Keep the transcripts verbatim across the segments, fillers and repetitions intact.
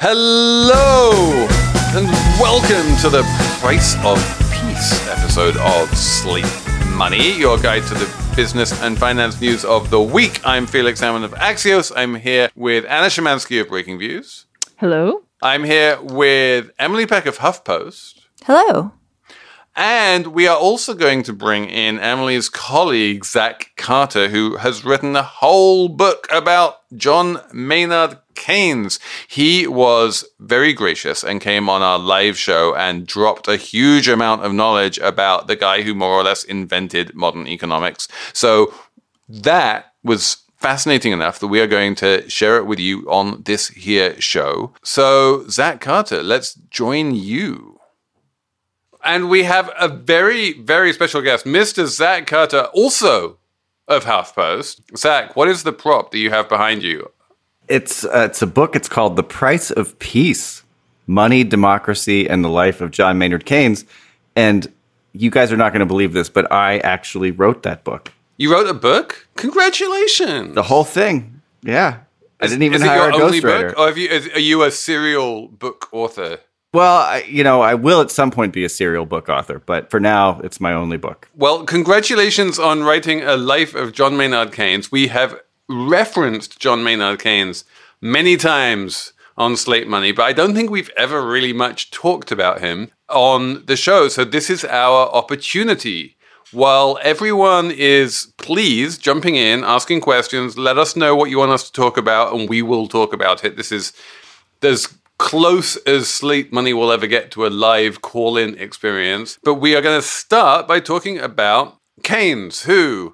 Hello, and welcome to the Price of Peace episode of Sleep Money, your guide to the business and finance news of the week. I'm Felix Salmon of Axios. I'm here with Anna Szymanski of Breakingviews. Hello. I'm here with Emily Peck of HuffPost. Hello. And we are also going to bring in Emily's colleague, Zach Carter, who has written a whole book about John Maynard Keynes. He was very gracious and came on our live show and dropped a huge amount of knowledge about the guy who more or less invented modern economics. So that was fascinating enough that we are going to share it with you on this here show. So Zach Carter, let's join you. And we have a very, very special guest, Mister Zach Carter, also of HuffPost. Zach, what is the prop that you have behind you? It's uh, it's a book. It's called The Price of Peace, Money, Democracy, and the Life of John Maynard Keynes. And you guys are not going to believe this, but I actually wrote that book. You wrote a book? Congratulations. The whole thing. Yeah. I is, didn't even is hire it a your only ghostwriter. book? Or have you, is, are you a serial book author? Well, I, you know, I will at some point be a serial book author, but for now, it's my only book. Well, congratulations on writing a life of John Maynard Keynes. We have referenced John Maynard Keynes many times on Slate Money, but I don't think we've ever really much talked about him on the show. So this is our opportunity. While everyone is pleased, jumping in, asking questions, let us know what you want us to talk about, and we will talk about it. This is there's close as Slate Money will ever get to a live call-in experience. But we are going to start by talking about Keynes, who,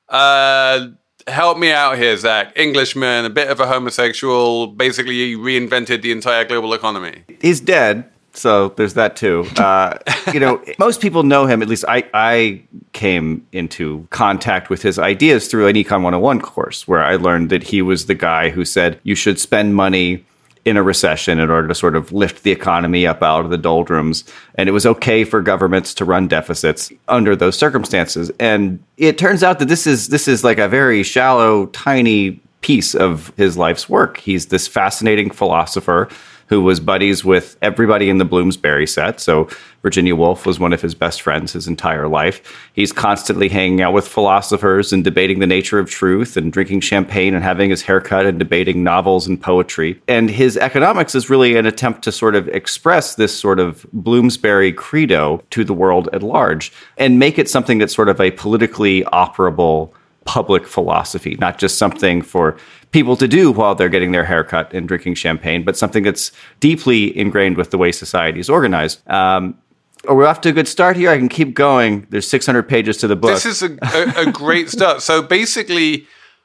uh, help me out here, Zach, Englishman, a bit of a homosexual, basically reinvented the entire global economy. He's dead, so there's that too. Uh, you know, most people know him, at least I, I came into contact with his ideas through an Econ one oh one course, where I learned that he was the guy who said you should spend money in a recession in order to sort of lift the economy up out of the doldrums. And it was okay for governments to run deficits under those circumstances. And it turns out that this is this is like a very shallow, tiny piece of his life's work. He's this fascinating philosopher who was buddies with everybody in the Bloomsbury set. So Virginia Woolf was one of his best friends his entire life. He's constantly hanging out with philosophers and debating the nature of truth and drinking champagne and having his haircut and debating novels and poetry. And his economics is really an attempt to sort of express this sort of Bloomsbury credo to the world at large and make it something that's sort of a politically operable public philosophy, not just something for people to do while they're getting their haircut and drinking champagne, but something that's deeply ingrained with the way society is organized. Um, we're off to a good start here. I can keep going. There's six hundred pages to the book. This is a, a, a great start. So basically,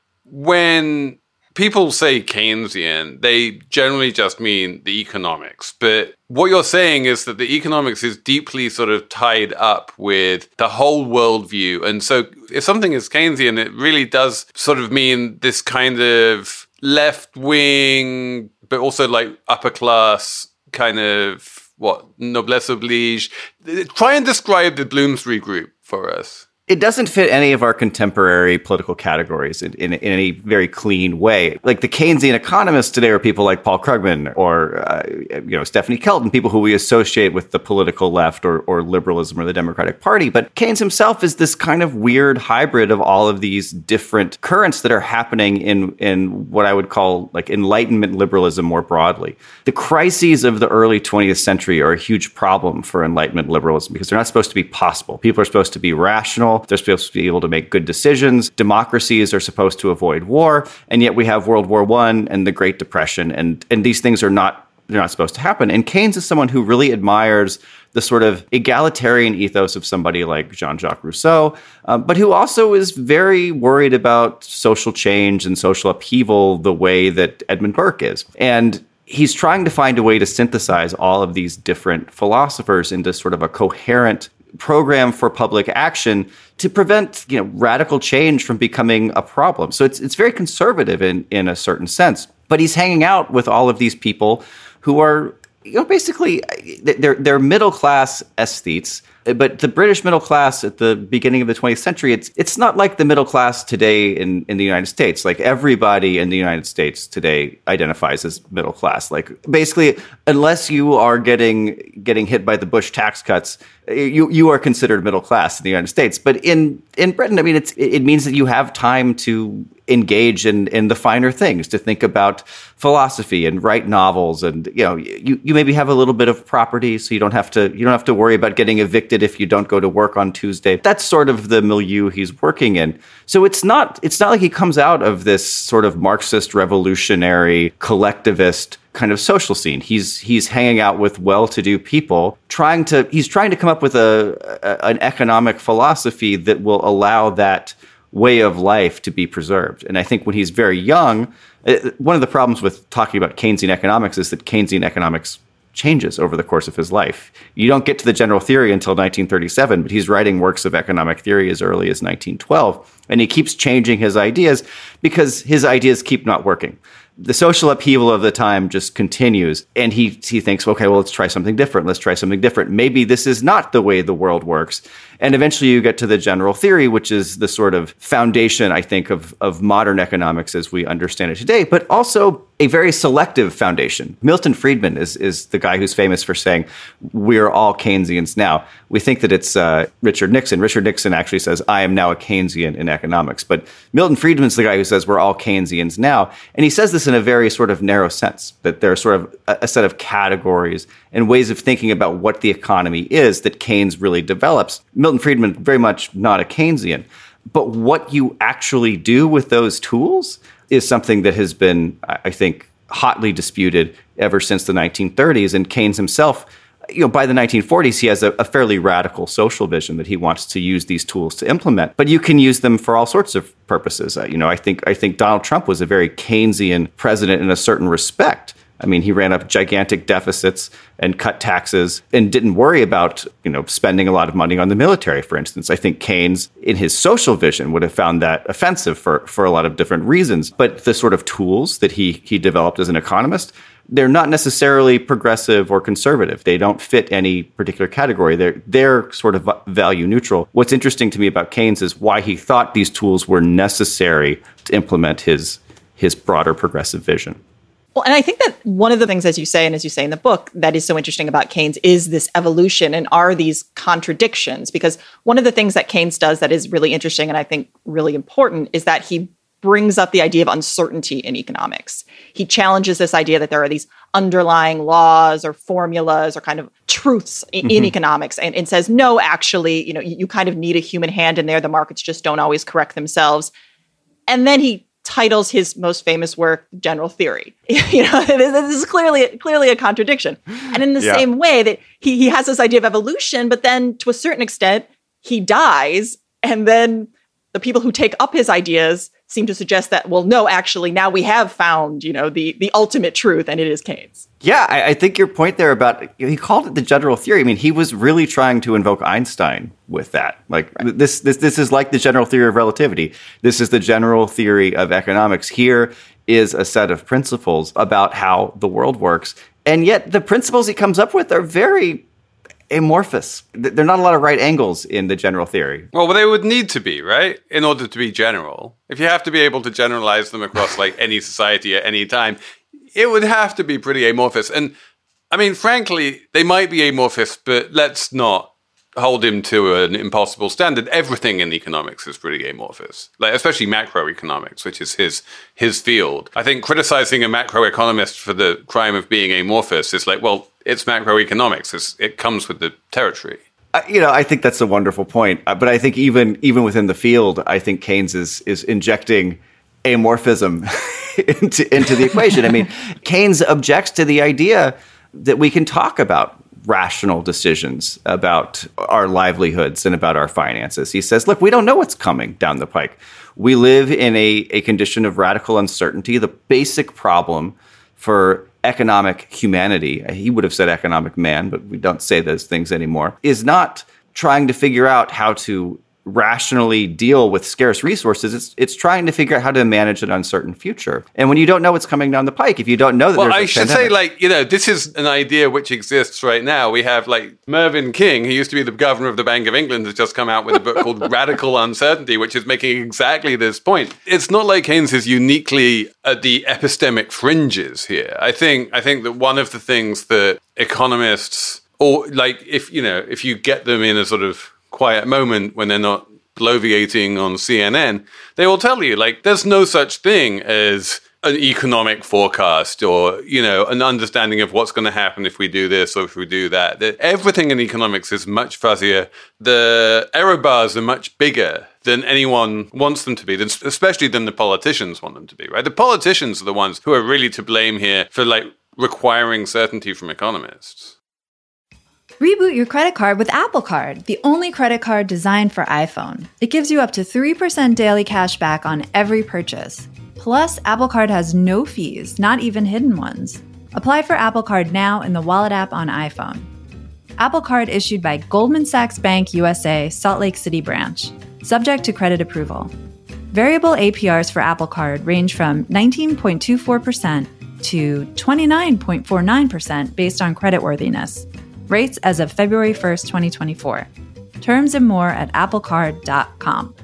when people say Keynesian, they generally just mean the economics. But what you're saying is that the economics is deeply sort of tied up with the whole worldview. And so if something is Keynesian, it really does sort of mean this kind of left wing, but also like upper class kind of, what, noblesse oblige. Try and describe the Bloomsbury group for us. It doesn't fit any of our contemporary political categories in, in, in any very clean way. Like the Keynesian economists today are people like Paul Krugman or uh, you know Stephanie Kelton, people who we associate with the political left or, or liberalism or the Democratic Party. But Keynes himself is this kind of weird hybrid of all of these different currents that are happening in, in what I would call like Enlightenment liberalism more broadly. The crises of the early twentieth century are a huge problem for Enlightenment liberalism because they're not supposed to be possible. People are supposed to be rational. They're supposed to be able to make good decisions. Democracies are supposed to avoid war. And yet we have World War One and the Great Depression. And, and these things are not, they're not supposed to happen. And Keynes is someone who really admires the sort of egalitarian ethos of somebody like Jean-Jacques Rousseau, um, but who also is very worried about social change and social upheaval the way that Edmund Burke is. And he's trying to find a way to synthesize all of these different philosophers into sort of a coherent program for public action to prevent, you know, radical change from becoming a problem. So it's it's very conservative in, in a certain sense. But he's hanging out with all of these people who are you know, basically, they're they're middle class aesthetes. But the British middle class at the beginning of the twentieth century, it's it's not like the middle class today in, in the United States. Like everybody in the United States today identifies as middle class. Like basically, unless you are getting getting hit by the Bush tax cuts, you you are considered middle class in the United States. But in, in Britain, I mean, it's it means that you have time to engage in, in the finer things, to think about philosophy and write novels, and you know you, you maybe have a little bit of property, so you don't have to you don't have to worry about getting evicted if you don't go to work on Tuesday. That's sort of the milieu he's working in. So it's not it's not like he comes out of this sort of Marxist revolutionary collectivist kind of social scene. He's he's hanging out with well-to-do people, trying to he's trying to come up with a, a an economic philosophy that will allow that way of life to be preserved. And I think when he's very young, one of the problems with talking about Keynesian economics is that Keynesian economics changes over the course of his life. You don't get to the general theory until nineteen thirty-seven, but he's writing works of economic theory as early as nineteen twelve, and he keeps changing his ideas because his ideas keep not working. The social upheaval of the time just continues, and he he thinks, okay, well, let's try something different. Let's try something different. Maybe this is not the way the world works. And eventually you get to the general theory, which is the sort of foundation, I think, of, of modern economics as we understand it today, but also a very selective foundation. Milton Friedman is is the guy who's famous for saying, we're all Keynesians now. We think that it's uh, Richard Nixon. Richard Nixon actually says, I am now a Keynesian in economics. But Milton Friedman's the guy who says we're all Keynesians now. And he says this in a very sort of narrow sense, that there are sort of a, a set of categories and ways of thinking about what the economy is that Keynes really develops. Milton Friedman, very much not a Keynesian. But what you actually do with those tools is something that has been, I think, hotly disputed ever since the nineteen thirties. And Keynes himself, you know, by the nineteen forties, he has a, a fairly radical social vision that he wants to use these tools to implement. But you can use them for all sorts of purposes. Uh, you know, I think I think Donald Trump was a very Keynesian president in a certain respect. I mean, he ran up gigantic deficits and cut taxes and didn't worry about, you know, spending a lot of money on the military, for instance. I think Keynes, in his social vision, would have found that offensive for, for a lot of different reasons. But the sort of tools that he he developed as an economist, they're not necessarily progressive or conservative. They don't fit any particular category. They're they're sort of value neutral. What's interesting to me about Keynes is why he thought these tools were necessary to implement his his broader progressive vision. Well, and I think that one of the things, as you say, and as you say in the book, that is so interesting about Keynes is this evolution and are these contradictions. Because one of the things that Keynes does that is really interesting and I think really important is that he brings up the idea of uncertainty in economics. He challenges this idea that there are these underlying laws or formulas or kind of truths in, mm-hmm. in economics and, and says, no, actually, you know, you, you kind of need a human hand in there. The markets just don't always correct themselves. And then he titles his most famous work General Theory. You know, this is clearly clearly a contradiction. And in the yeah. same way that he he has this idea of evolution, but then to a certain extent, he dies, and then the people who take up his ideas seem to suggest that, well, no, actually, now we have found, you know, the the ultimate truth, and it is Keynes. Yeah, I, I think your point there about, he called it the general theory. I mean, he was really trying to invoke Einstein with that. Like right. this, this, this is like the general theory of relativity. This is the general theory of economics. Here is a set of principles about how the world works. And yet the principles he comes up with are very amorphous. There are not a lot of right angles in the general theory. Well, they would need to be, right? In order to be general. If you have to be able to generalize them across like any society at any time, it would have to be pretty amorphous. And I mean, frankly, they might be amorphous, but let's not hold him to an impossible standard. Everything in economics is pretty amorphous, like especially macroeconomics, which is his his field. I think criticizing a macroeconomist for the crime of being amorphous is like, well, it's macroeconomics. It's, it comes with the territory. Uh, you know, I think that's a wonderful point. Uh, but I think even even within the field, I think Keynes is is injecting amorphism into into the equation. I mean, Keynes objects to the idea that we can talk about rational decisions about our livelihoods and about our finances. He says, look, we don't know what's coming down the pike. We live in a, a condition of radical uncertainty. The basic problem for economic humanity, he would have said economic man, but we don't say those things anymore, is not trying to figure out how to rationally deal with scarce resources. It's it's trying to figure out how to manage an uncertain future. And when you don't know what's coming down the pike, if you don't know that well, there's a I should pandemic, say, like, you know, this is an idea which exists right now. We have, like, Mervyn King, who used to be the governor of the Bank of England, has just come out with a book called Radical Uncertainty, which is making exactly this point. It's not like Keynes is uniquely at the epistemic fringes here. I think I think that one of the things that economists, or like if, you know, if you get them in a sort of quiet moment when they're not bloviating on C N N, they will tell you, like, there's no such thing as an economic forecast or, you know, an understanding of what's going to happen if we do this or if we do that. That everything in economics is much fuzzier. The error bars are much bigger than anyone wants them to be, especially than the politicians want them to be, right? The politicians are the ones who are really to blame here for, like, requiring certainty from economists. Reboot your credit card with Apple Card, the only credit card designed for iPhone. It gives you up to three percent daily cash back on every purchase. Plus, Apple Card has no fees, not even hidden ones. Apply for Apple Card now in the Wallet app on iPhone. Apple Card issued by Goldman Sachs Bank U S A, Salt Lake City branch. Subject to credit approval. Variable A P Rs for Apple Card range from nineteen point two four percent to twenty-nine point four nine percent based on creditworthiness. Rates as of February first, twenty twenty-four. Terms and more at apple card dot com.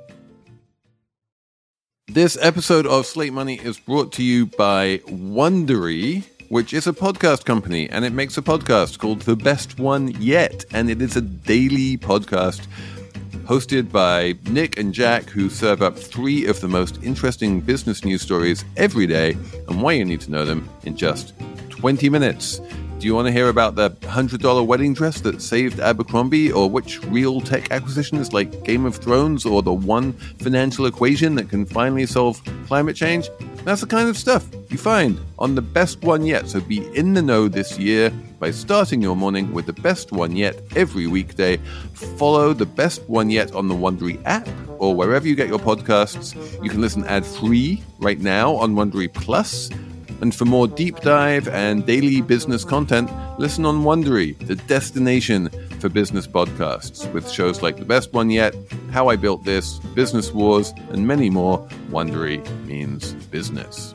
This episode of Slate Money is brought to you by Wondery, which is a podcast company, and it makes a podcast called The Best One Yet, and it is a daily podcast hosted by Nick and Jack, who serve up three of the most interesting business news stories every day, and why you need to know them in just twenty minutes. Do you want to hear about the one hundred dollars wedding dress that saved Abercrombie, or which real tech acquisitions like Game of Thrones, or the one financial equation that can finally solve climate change? That's the kind of stuff you find on The Best One Yet. So be in the know this year by starting your morning with The Best One Yet every weekday. Follow The Best One Yet on the Wondery app or wherever you get your podcasts. You can listen ad-free right now on Wondery Plus. And for more deep dive and daily business content, listen on Wondery, the destination for business podcasts, with shows like The Best One Yet, How I Built This, Business Wars, and many more. Wondery means business.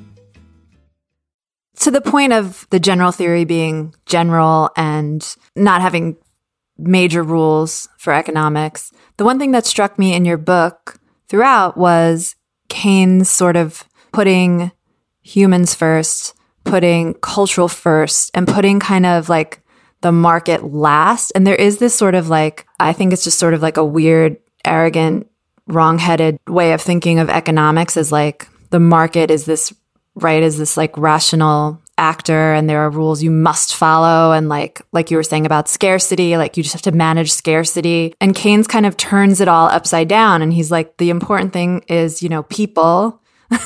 To the point of the general theory being general and not having major rules for economics, the one thing that struck me in your book throughout was Keynes sort of putting humans first, putting cultural first, and putting kind of like the market last. And there is this sort of like, I think it's just sort of like a weird, arrogant, wrong-headed way of thinking of economics as like the market is this, right, is this like rational actor and there are rules you must follow. And like, like you were saying about scarcity, like you just have to manage scarcity. And Keynes kind of turns it all upside down. And he's like, the important thing is, you know, people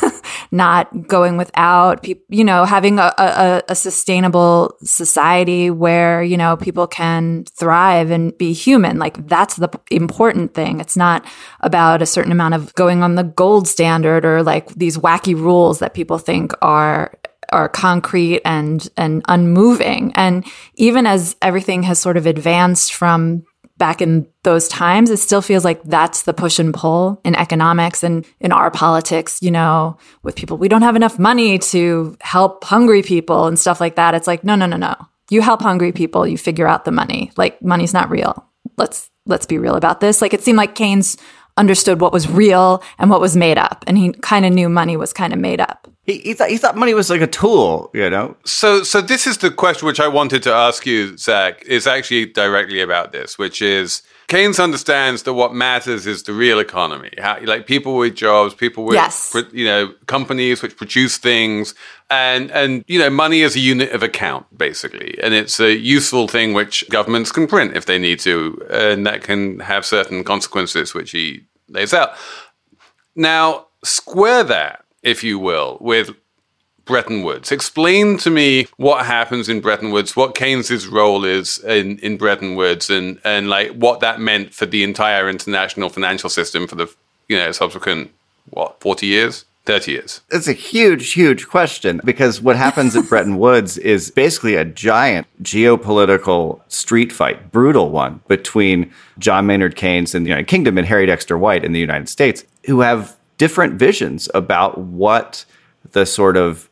not going without, people, you know, having a, a, a sustainable society where, you know, people can thrive and be human. Like that's the important thing. It's not about a certain amount of going on the gold standard or like these wacky rules that people think are are concrete and and unmoving. And even as everything has sort of advanced from back in those times, it still feels like that's the push and pull in economics and in our politics, you know, with people. We don't have enough money to help hungry people and stuff like that. It's like, no, no, no, no. You help hungry people, you figure out the money. Like money's not real. Let's let's be real about this. Like it seemed like Keynes understood what was real and what was made up. And he kind of knew money was kind of made up. He, he thought he thought money was like a tool, you know. So, so this is the question which I wanted to ask you, Zach. Is actually directly about this, which is Keynes understands that what matters is the real economy, how, like people with jobs, people with yes. you know companies which produce things, and and you know money is a unit of account basically, and it's a useful thing which governments can print if they need to, and that can have certain consequences which he lays out. Now, square that, if you will, with Bretton Woods. Explain to me what happens in Bretton Woods, what Keynes's role is in, in Bretton Woods, and and like what that meant for the entire international financial system for the you know subsequent what forty years, thirty years? It's a huge, huge question, because what happens at Bretton Woods is basically a giant geopolitical street fight, brutal one, between John Maynard Keynes in the United Kingdom and Harry Dexter White in the United States, who have different visions about what the sort of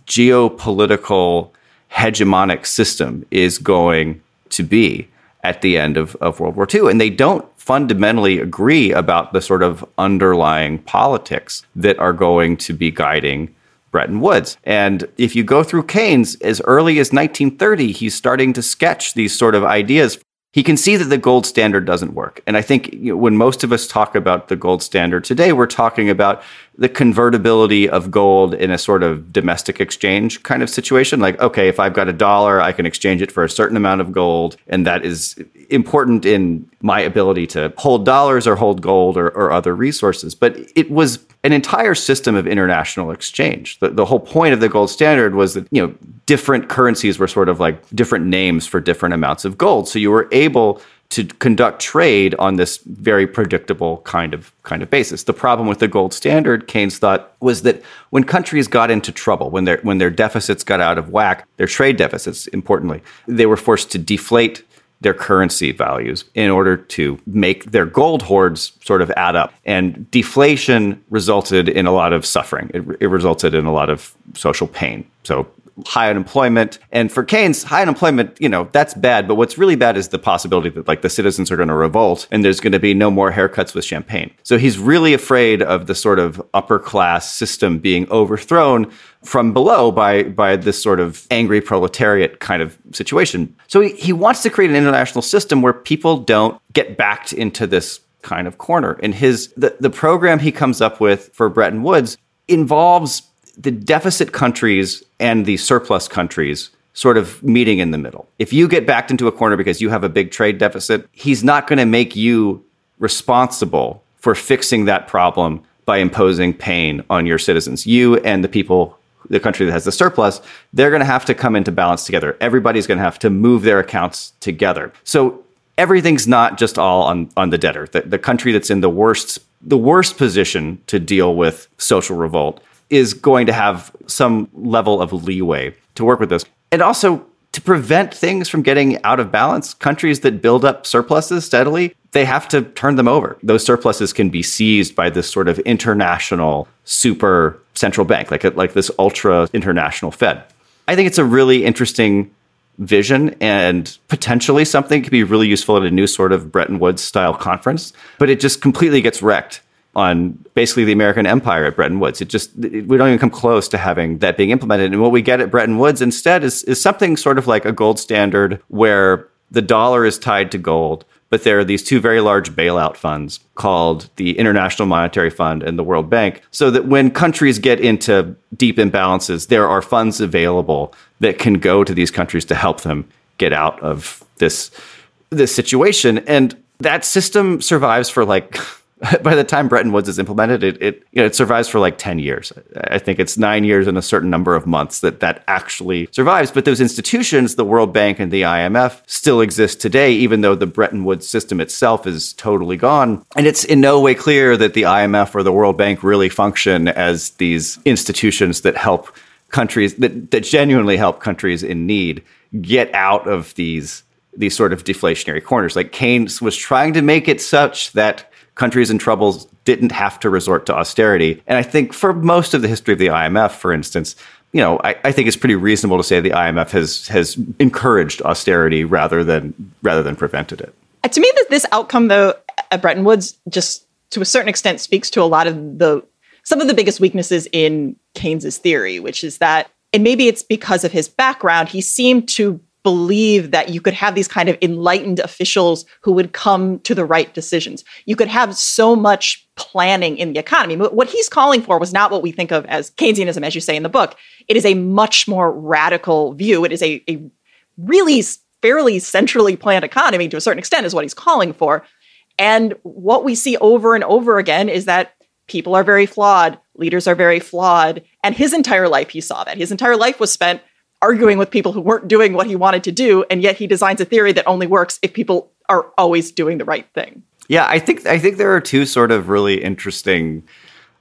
geopolitical hegemonic system is going to be at the end of, of World War Two. And they don't fundamentally agree about the sort of underlying politics that are going to be guiding Bretton Woods. And if you go through Keynes, as early as nineteen thirty, he's starting to sketch these sort of ideas. He can see that the gold standard doesn't work. And I think, you know, when most of us talk about the gold standard today, we're talking about the convertibility of gold in a sort of domestic exchange kind of situation. Like, okay, if I've got a dollar, I can exchange it for a certain amount of gold. And that is important in my ability to hold dollars or hold gold or, or other resources. But it was an entire system of international exchange. The, the whole point of the gold standard was that, you know, different currencies were sort of like different names for different amounts of gold. So you were able to conduct trade on this very predictable kind of kind of basis. The problem with the gold standard, Keynes thought, was that when countries got into trouble, when their when their deficits got out of whack, their trade deficits, importantly, they were forced to deflate their currency values in order to make their gold hoards sort of add up. And deflation resulted in a lot of suffering. It, it resulted in a lot of social pain. So high unemployment. And for Keynes, high unemployment, you know, that's bad. But what's really bad is the possibility that like the citizens are going to revolt and there's going to be no more haircuts with champagne. So he's really afraid of the sort of upper class system being overthrown from below by, by this sort of angry proletariat kind of situation. So he, he wants to create an international system where people don't get backed into this kind of corner. And his the, the program he comes up with for Bretton Woods involves the deficit countries and the surplus countries sort of meeting in the middle. If you get backed into a corner because you have a big trade deficit, he's not going to make you responsible for fixing that problem by imposing pain on your citizens. You and the people, the country that has the surplus, they're going to have to come into balance together. Everybody's going to have to move their accounts together. So everything's not just all on, on the debtor. The, the country that's in the worst, the worst position to deal with social revolt is going to have some level of leeway to work with this. And also, to prevent things from getting out of balance, countries that build up surpluses steadily, they have to turn them over. Those surpluses can be seized by this sort of international super central bank, like, a, like this ultra international Fed. I think it's a really interesting vision and potentially something could be really useful at a new sort of Bretton Woods style conference, but it just completely gets wrecked on basically the American empire at Bretton Woods. It just, it, we don't even come close to having that being implemented. And what we get at Bretton Woods instead is, is something sort of like a gold standard where the dollar is tied to gold, but there are these two very large bailout funds called the International Monetary Fund and the World Bank, so that when countries get into deep imbalances, there are funds available that can go to these countries to help them get out of this, this situation. And that system survives for like, by the time Bretton Woods is implemented, it it you know it survives for like ten years. I think it's nine years and a certain number of months that that actually survives. But those institutions, the World Bank and the I M F, still exist today, even though the Bretton Woods system itself is totally gone. And it's in no way clear that the I M F or the World Bank really function as these institutions that help countries, that, that genuinely help countries in need get out of these these sort of deflationary corners. Like Keynes was trying to make it such that countries in trouble didn't have to resort to austerity. And I think for most of the history of the I M F, for instance, you know, I, I think it's pretty reasonable to say the I M F has has encouraged austerity rather than rather than prevented it. Uh, to me, that this outcome, though, at Bretton Woods, just to a certain extent speaks to a lot of the some of the biggest weaknesses in Keynes's theory, which is that, and maybe it's because of his background, he seemed to believe that you could have these kind of enlightened officials who would come to the right decisions. You could have so much planning in the economy. What he's calling for was not what we think of as Keynesianism, as you say in the book. It is a much more radical view. It is a, a really fairly centrally planned economy to a certain extent is what he's calling for. And what we see over and over again is that people are very flawed, leaders are very flawed, and his entire life he saw that. His entire life was spent arguing with people who weren't doing what he wanted to do, and yet he designs a theory that only works if people are always doing the right thing. Yeah, I think I think there are two sort of really interesting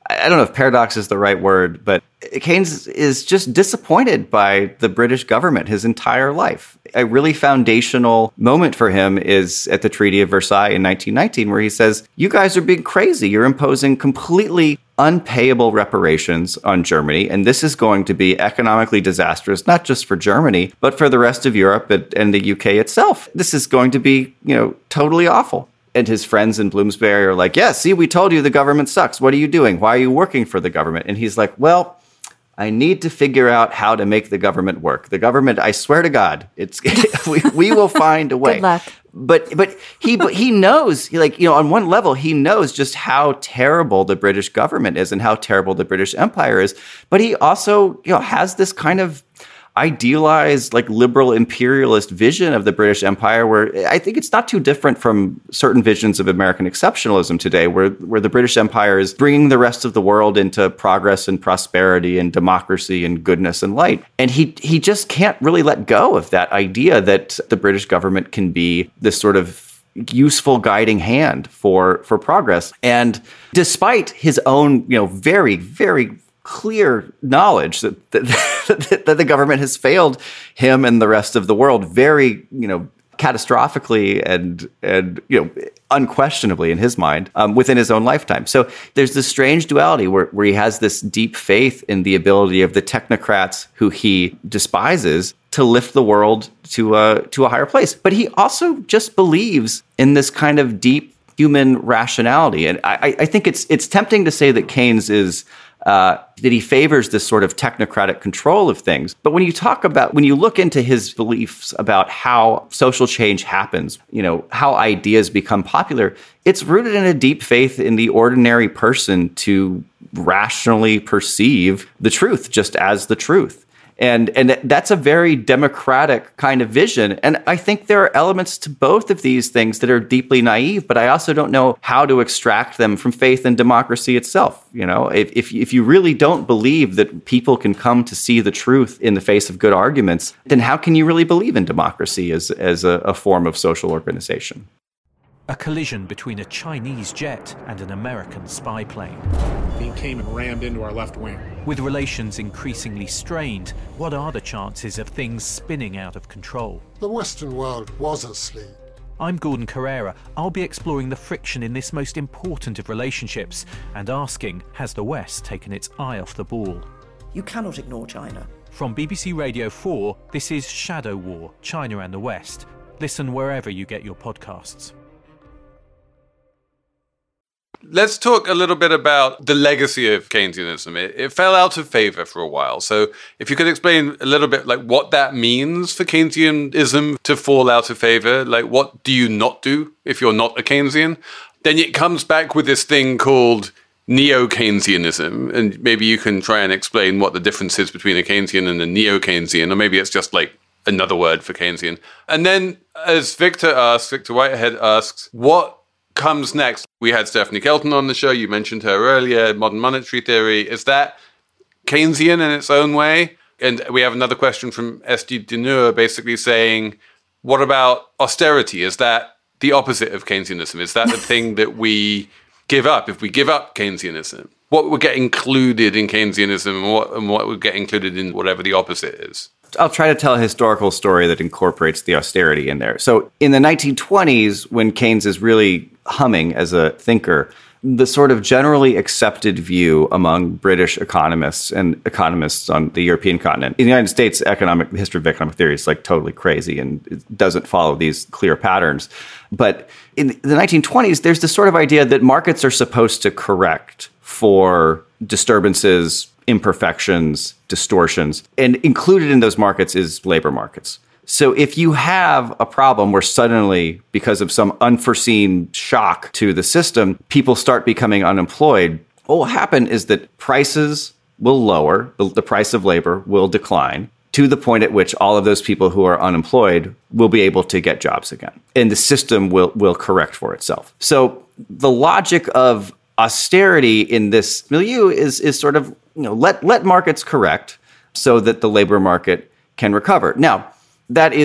I don't know if paradox is the right word, but Keynes is just disappointed by the British government his entire life. A really foundational moment for him is at the Treaty of Versailles in nineteen nineteen, where he says, you guys are being crazy. You're imposing completely unpayable reparations on Germany, and this is going to be economically disastrous, not just for Germany, but for the rest of Europe and the U K itself. This is going to be, you know, totally awful. And his friends in Bloomsbury are like, yeah, see, we told you the government sucks. What are you doing? Why are you working for the government? And he's like, well, I need to figure out how to make the government work. The government, I swear to God, it's we, we will find a way. Good luck. But but he but he knows, like, you know, on one level, he knows just how terrible the British government is and how terrible the British Empire is. But he also, you know, has this kind of idealized, like, liberal imperialist vision of the British Empire, where I think it's not too different from certain visions of American exceptionalism today, where, where the British Empire is bringing the rest of the world into progress and prosperity and democracy and goodness and light. And he he just can't really let go of that idea that the British government can be this sort of useful guiding hand for, for progress. And despite his own, you know, very, very clear knowledge that, that that the government has failed him and the rest of the world very, you know, catastrophically and and you know unquestionably in his mind um, within his own lifetime. So there's this strange duality where where he has this deep faith in the ability of the technocrats who he despises to lift the world to a to a higher place, but he also just believes in this kind of deep human rationality. And I, I think it's it's tempting to say that Keynes is Uh, that he favors this sort of technocratic control of things. But when you talk about, when you look into his beliefs about how social change happens, you know, how ideas become popular, it's rooted in a deep faith in the ordinary person to rationally perceive the truth just as the truth. And and that's a very democratic kind of vision. And I think there are elements to both of these things that are deeply naive, but I also don't know how to extract them from faith in democracy itself. You know, if if, if you really don't believe that people can come to see the truth in the face of good arguments, then how can you really believe in democracy as, as a, a form of social organization? A collision between a Chinese jet and an American spy plane. He came and rammed into our left wing. With relations increasingly strained, what are the chances of things spinning out of control? The Western world was asleep. I'm Gordon Carrera. I'll be exploring the friction in this most important of relationships and asking, has the West taken its eye off the ball? You cannot ignore China. From B B C Radio four, this is Shadow War, China and the West. Listen wherever you get your podcasts. Let's talk a little bit about the legacy of Keynesianism. It, it fell out of favor for a while. So if you could explain a little bit like what that means for Keynesianism to fall out of favor, like what do you not do if you're not a Keynesian? Then it comes back with this thing called neo-Keynesianism. And maybe you can try and explain what the difference is between a Keynesian and a neo-Keynesian, or maybe it's just like another word for Keynesian. And then as Victor asks, Victor Whitehead asks, what comes next? We had Stephanie Kelton on the show. You mentioned her earlier, modern monetary theory. Is that Keynesian in its own way? And we have another question from S D Deneur basically saying, what about austerity? Is that the opposite of Keynesianism? Is that the thing that we give up if we give up Keynesianism? What would get included in Keynesianism and what, and what would get included in whatever the opposite is? I'll try to tell a historical story that incorporates the austerity in there. So in the nineteen twenties, when Keynes is really humming as a thinker, the sort of generally accepted view among British economists and economists on the European continent. In the United States, economic the history of economic theory is like totally crazy and it doesn't follow these clear patterns. But in the nineteen twenties, there's this sort of idea that markets are supposed to correct for disturbances, imperfections, distortions, and included in those markets is labor markets. So if you have a problem where suddenly, because of some unforeseen shock to the system, people start becoming unemployed, what will happen is that prices will lower, the price of labor will decline to the point at which all of those people who are unemployed will be able to get jobs again. And the system will, will correct for itself. So the logic of austerity in this milieu is, is sort of, you know, let, let markets correct so that the labor market can recover. Now, that is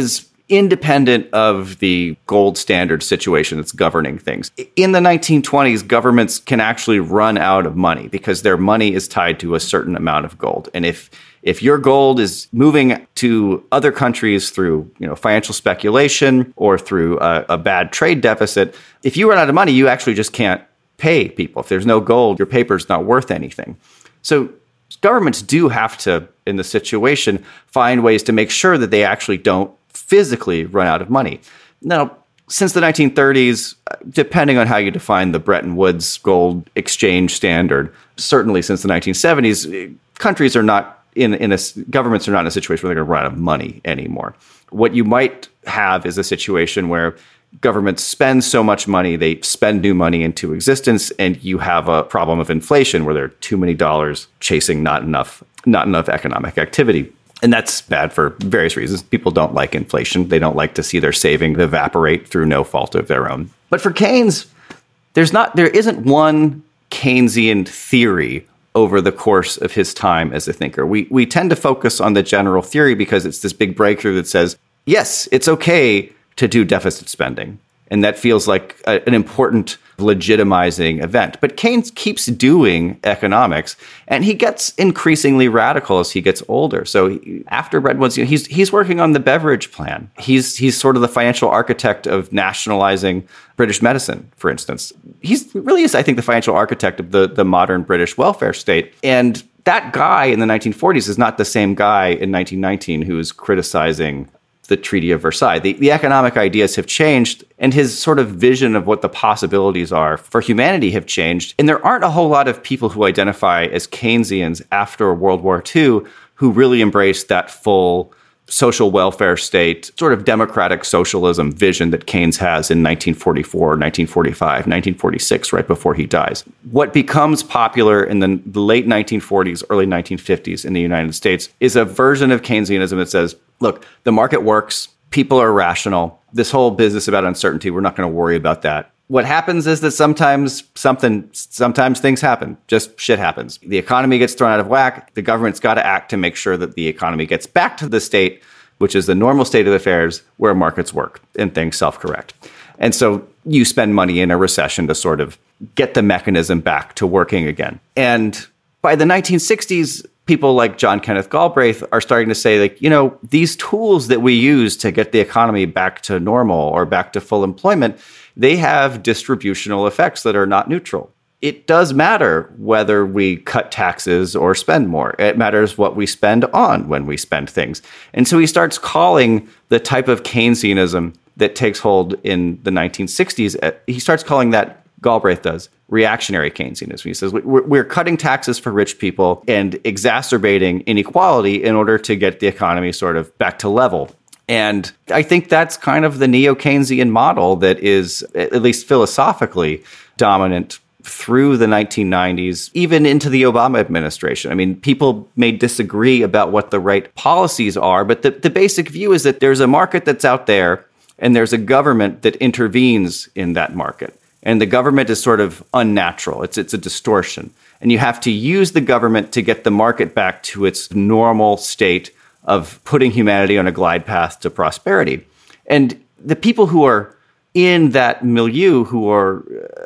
independent of the gold standard situation that's governing things. In the nineteen twenties, governments can actually run out of money because their money is tied to a certain amount of gold. And if if your gold is moving to other countries through, you know, financial speculation or through a, a bad trade deficit, if you run out of money, you actually just can't pay people. If there's no gold, your paper's not worth anything. So governments do have to, in the situation, find ways to make sure that they actually don't physically run out of money. Now, since the nineteen thirties, depending on how you define the Bretton Woods gold exchange standard, certainly since the nineteen seventies, countries are not in, in a, governments are not in a situation where they're going to run out of money anymore. What you might have is a situation where governments spend so much money, they spend new money into existence, and you have a problem of inflation where there are too many dollars chasing not enough, not enough economic activity. And that's bad for various reasons. People don't like inflation. They don't like to see their savings evaporate through no fault of their own. But for Keynes, there's not, there isn't one Keynesian theory over the course of his time as a thinker. We we tend to focus on the general theory because it's this big breakthrough that says, yes, it's okay to do deficit spending. And that feels like a, an important legitimizing event. But Keynes keeps doing economics, and he gets increasingly radical as he gets older. So he, after Bretton Woods, you know, he's he's working on the Beveridge Plan. He's he's sort of the financial architect of nationalizing British medicine, for instance. He's really is, I think, the financial architect of the, the modern British welfare state. And that guy in the nineteen forties is not the same guy in nineteen nineteen who is criticizing the Treaty of Versailles. The, the economic ideas have changed, and his sort of vision of what the possibilities are for humanity have changed. And there aren't a whole lot of people who identify as Keynesians after World War Two who really embrace that full social welfare state, sort of democratic socialism vision that Keynes has in nineteen forty-four, nineteen forty-five, nineteen forty-six, right before he dies. What becomes popular in the, the late nineteen forties, early nineteen fifties in the United States is a version of Keynesianism that says, look, the market works, people are rational, this whole business about uncertainty, we're not going to worry about that. What happens is that sometimes something, sometimes things happen. Just shit happens. The economy gets thrown out of whack. The government's got to act to make sure that the economy gets back to the state, which is the normal state of affairs where markets work and things self-correct. And so you spend money in a recession to sort of get the mechanism back to working again. And by the nineteen sixties, people like John Kenneth Galbraith are starting to say, like, you know, these tools that we use to get the economy back to normal or back to full employment, they have distributional effects that are not neutral. It does matter whether we cut taxes or spend more. It matters what we spend on when we spend things. And so he starts calling the type of Keynesianism that takes hold in the nineteen sixties, he starts calling that, Galbraith does, reactionary Keynesianism. He says, we're cutting taxes for rich people and exacerbating inequality in order to get the economy sort of back to level. And I think that's kind of the neo-Keynesian model that is, at least philosophically, dominant through the nineteen nineties, even into the Obama administration. I mean, people may disagree about what the right policies are, but the, the basic view is that there's a market that's out there and there's a government that intervenes in that market. And the government is sort of unnatural. It's it's a distortion. And you have to use the government to get the market back to its normal state of putting humanity on a glide path to prosperity. And the people who are in that milieu who are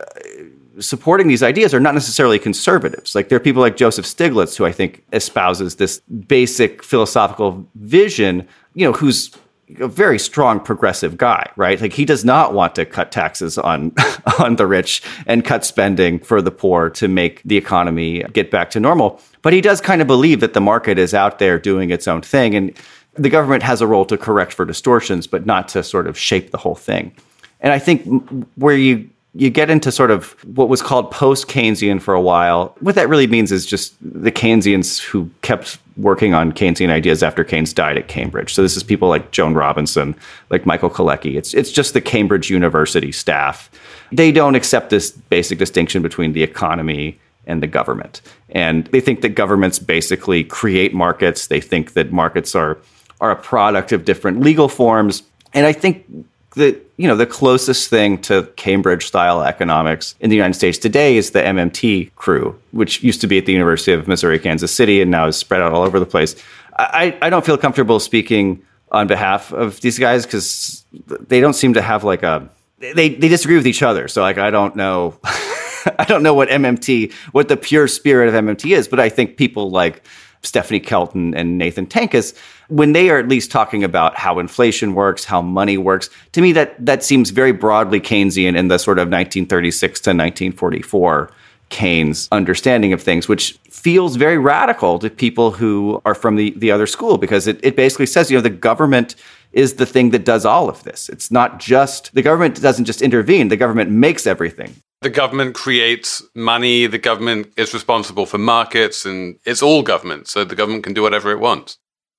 uh, supporting these ideas are not necessarily conservatives. Like there are people like Joseph Stiglitz, who I think espouses this basic philosophical vision, you know, who's a very strong progressive guy, right? Like he does not want to cut taxes on on the rich and cut spending for the poor to make the economy get back to normal. But he does kind of believe that the market is out there doing its own thing, and the government has a role to correct for distortions, but not to sort of shape the whole thing. And I think where you you get into sort of what was called post-Keynesian for a while, what that really means is just the Keynesians who kept working on Keynesian ideas after Keynes died at Cambridge. So this is people like Joan Robinson, like Michael Kalecki. It's it's just the Cambridge University staff. They don't accept this basic distinction between the economy and the government. And they think that governments basically create markets. They think that markets are are a product of different legal forms. And I think the you know the closest thing to Cambridge-style economics in the United States today is the M M T crew, which used to be at the University of Missouri, Kansas City, and now is spread out all over the place. I, I don't feel comfortable speaking on behalf of these guys because they don't seem to have like a they they disagree with each other. So like I don't know I don't know what M M T what the pure spirit of M M T is, but I think people like Stephanie Kelton and Nathan Tankus, when they are at least talking about how inflation works, how money works, to me that that seems very broadly Keynesian in the sort of nineteen thirty-six to nineteen forty-four Keynes understanding of things, which feels very radical to people who are from the, the other school, because it, it basically says, you know, the government is the thing that does all of this. It's not just, the government doesn't just intervene, the government makes everything. The government creates money, the government is responsible for markets, and it's all government, so the government can do whatever it wants.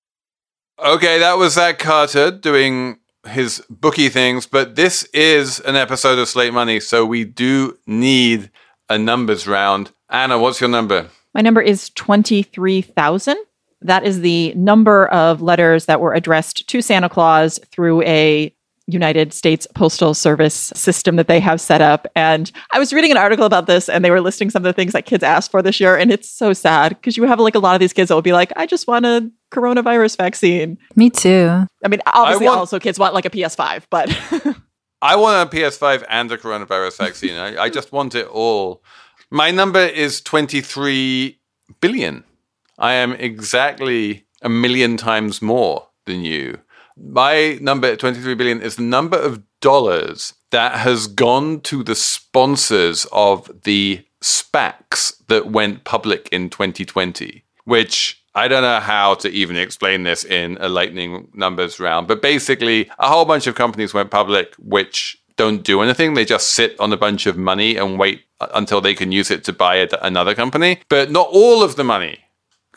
Okay, that was Zach Carter doing his bookie things, but this is an episode of Slate Money, so we do need a numbers round. Anna, what's your number? My number is twenty-three thousand. That is the number of letters that were addressed to Santa Claus through a United States Postal Service system that they have set up. And I was reading an article about this, and they were listing some of the things that kids asked for this year. And it's so sad because you have like a lot of these kids that will be like, I just want a coronavirus vaccine. Me too. I mean, obviously I want- also kids want like a P S five, but... I want a P S five and a coronavirus vaccine. I, I just want it all. My number is twenty-three billion. I am exactly a million times more than you. My number at twenty-three billion is the number of dollars that has gone to the sponsors of the SPACs that went public in twenty twenty, which I don't know how to even explain this in a lightning numbers round, but basically a whole bunch of companies went public which don't do anything. They just sit on a bunch of money and wait until they can use it to buy it, another company. But not all of the money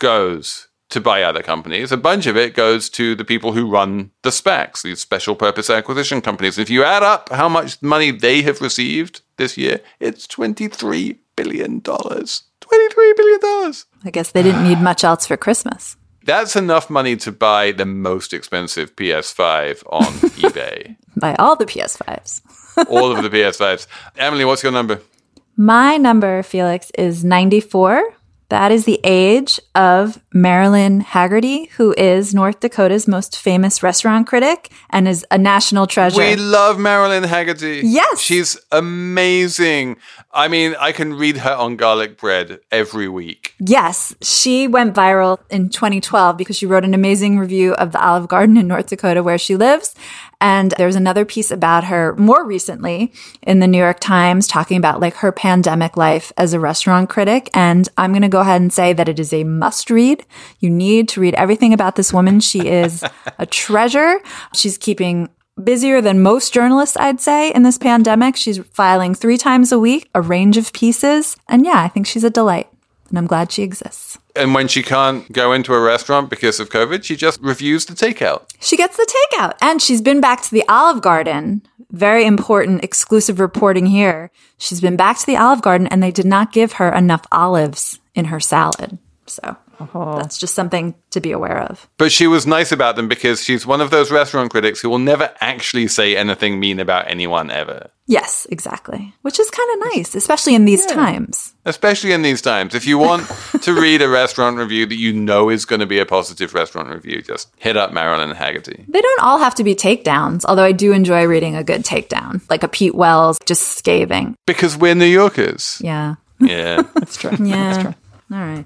goes to buy other companies. A bunch of it goes to the people who run the SPACs, these special purpose acquisition companies. If you add up how much money they have received this year, it's twenty-three billion dollars. twenty-three billion dollars. I guess they didn't need much else for Christmas. That's enough money to buy the most expensive P S five on eBay. Buy all the P S fives. All of the P S fives. Emily, what's your number? My number, Felix, is ninety-four. That is the age of Marilyn Haggerty, who is North Dakota's most famous restaurant critic and is a national treasure. We love Marilyn Haggerty. Yes. She's amazing. I mean, I can read her on garlic bread every week. Yes. She went viral in twenty twelve because she wrote an amazing review of the Olive Garden in North Dakota where she lives. And there's another piece about her more recently in the New York Times talking about like her pandemic life as a restaurant critic. And I'm going to go ahead and say that it is a must read. You need to read everything about this woman. She is a treasure. She's keeping busier than most journalists, I'd say, in this pandemic. She's filing three times a week, a range of pieces. And yeah, I think she's a delight. And I'm glad she exists. And when she can't go into a restaurant because of COVID, she just reviews the takeout. She gets the takeout. And she's been back to the Olive Garden. Very important exclusive reporting here. She's been back to the Olive Garden and they did not give her enough olives in her salad. So oh. That's just something to be aware of. But she was nice about them because she's one of those restaurant critics who will never actually say anything mean about anyone ever. Yes, exactly. Which is kind of nice, especially in these yeah. times. Especially in these times. If you want to read a restaurant review that you know is going to be a positive restaurant review, just hit up Marilyn Haggerty. They don't all have to be takedowns, although I do enjoy reading a good takedown, like a Pete Wells just scathing. Because we're New Yorkers. Yeah. Yeah. That's true. Yeah. That's true. All right.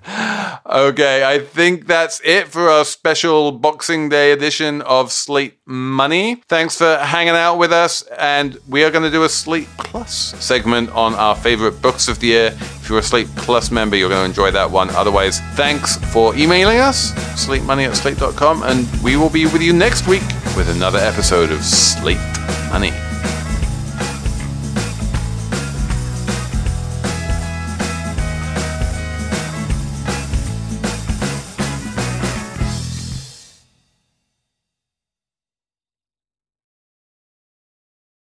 Okay, I think that's it for our special Boxing Day edition of Slate Money. Thanks for hanging out with us, and we are going to do a Slate Plus segment on our favorite books of the year. If you're a Slate Plus member, you're going to enjoy that one. Otherwise, thanks for emailing us, slate money at slate dot com, and we will be with you next week with another episode of Slate Money.